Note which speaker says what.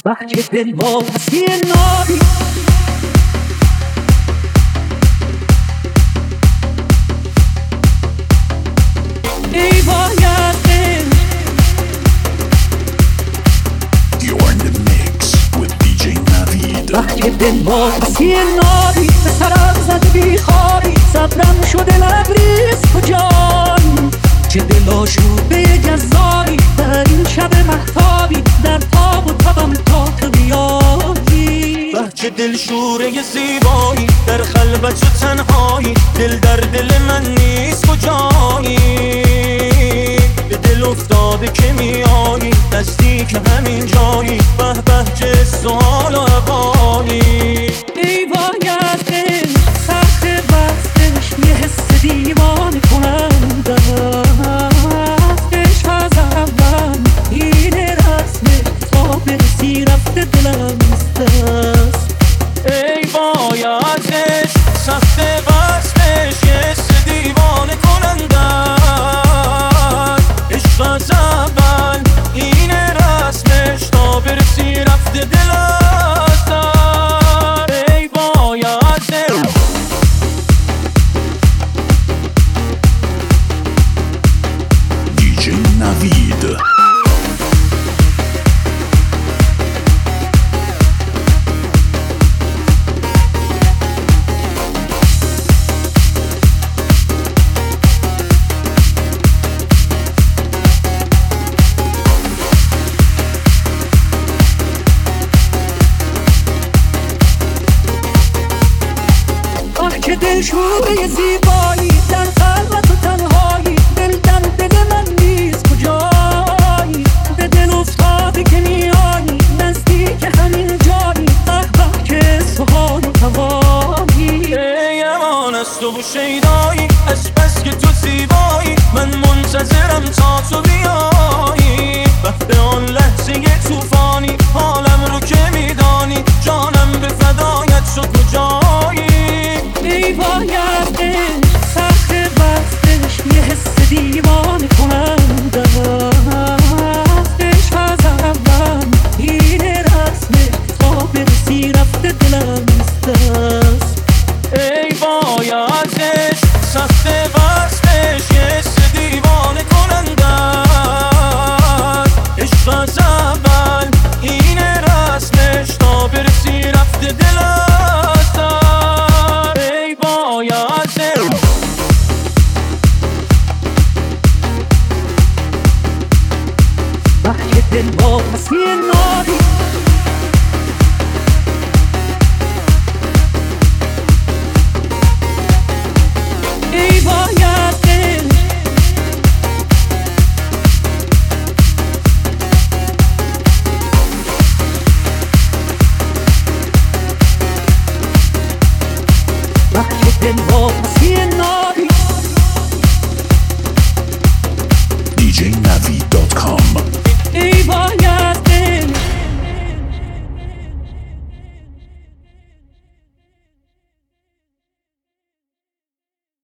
Speaker 1: بچه دل واسی نابی ای باید بچه دل واسی نابی به سرم زده بی خوابی صبرم شده لبریز کجایی چه دل آشوبه جذابی در این شب مهتابی در تاب و تبم تا تو بیایی
Speaker 2: بچه دل شوره زیبایی در خلوت و تنهایی دل در دل من نیست کجایی به دل افتاده که میایی نزدیک همین جایی به به چه سوال و هوایی
Speaker 1: ای باید عشق سخت بستش یه حس دیوانه کننده است عشق از اول این رسمه تا برسی رفته دلم است
Speaker 2: ای باید عشق سخت بستش یه حس دیوانه کننده است عشق از اول این رسمش تا برسی رفته دل است ای باید
Speaker 3: دیجی نوید
Speaker 1: که دل شوره زیبایی در خلوت و تنهایی دل در دل من نیست کجایی به دل افتاده که میایی نزدیک همین جایی به به که سوال و هوایی
Speaker 2: ای امان از تو و شیدایی از بس که تو زیبایی من منتظرم تا تو بیایی وقت آن لحظه توفانی حالم رو که میدانی جانم به فدایت شد کجایی
Speaker 1: ای باید عشق سخت بستش یه حس دیوانه کننده است عشق از اول این رسمه تا برسی رفته دلم است